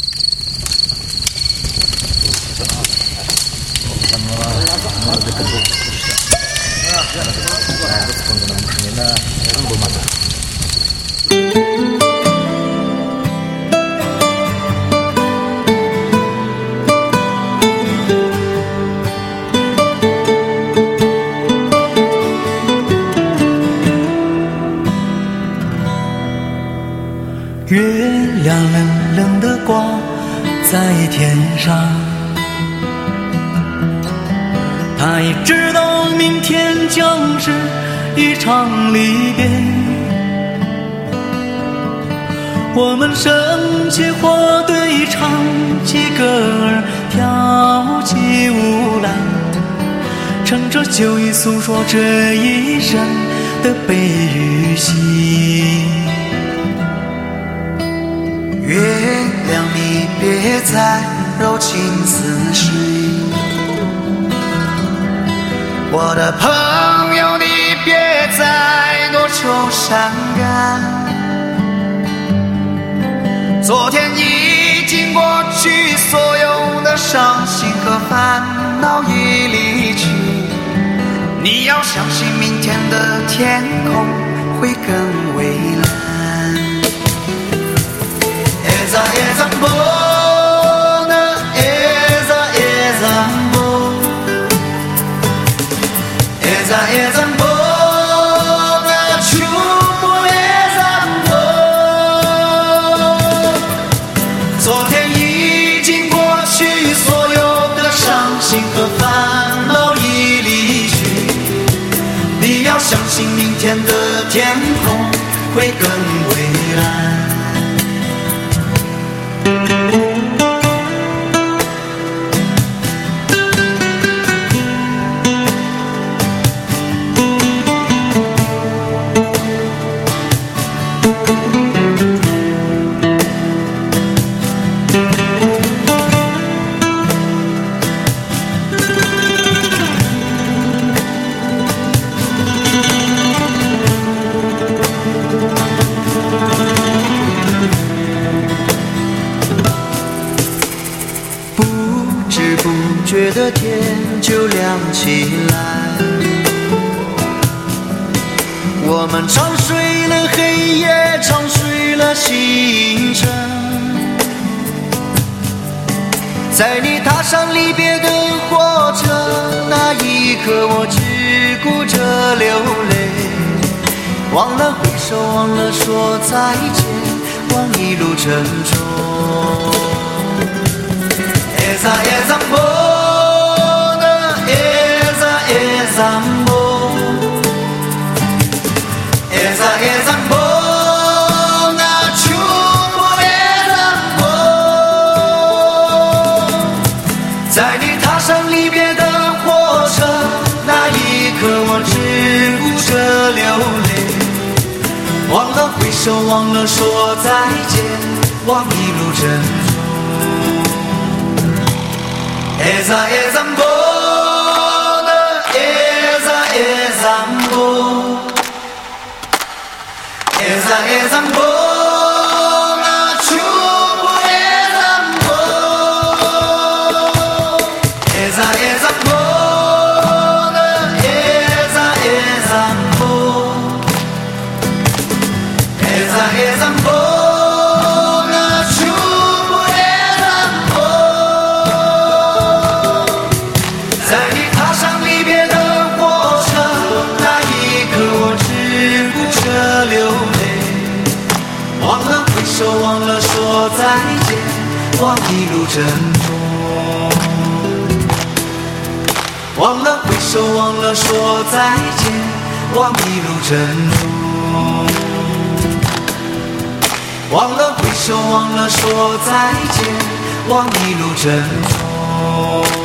月亮冷冷地挂在天上，他也知道明天将是一场离别。我们升起火堆，唱起歌儿，跳起舞来，乘着酒意诉说这一生的悲与喜。 月亮你别再柔情似水，我的朋友你别再多愁善感，昨天已经过去，所有的伤心和烦恼已离去，你要相信明天的天空会更蔚蓝。Eza mbona, eza mbona, eza mbona, chupo eza mbona。昨天已经过去，所有的伤心和烦恼已离去，你要相信明天的天空会更蔚蓝。觉得天就亮起来，我们长睡了黑夜，长睡了星辰，在你踏上离别的火车那一刻，我只顾着流泪，忘了挥手，忘了说再见，忘一路珍重。Eza mbona, eza mbona, eza mbona, chupo eza mbona。在你踏上离别的火车那一刻，我只顾着流泪，忘了挥手，忘了说再见，忘一路珍重。Eza mbona, eza mbona, eza mbona, chupo eza mbona。Eza mbona, eza mbona, eza mbona。忘了说再见，忘一路珍重。忘了挥手，忘了说再见，忘一路珍重。忘了挥手，忘了说再见，忘一路珍重。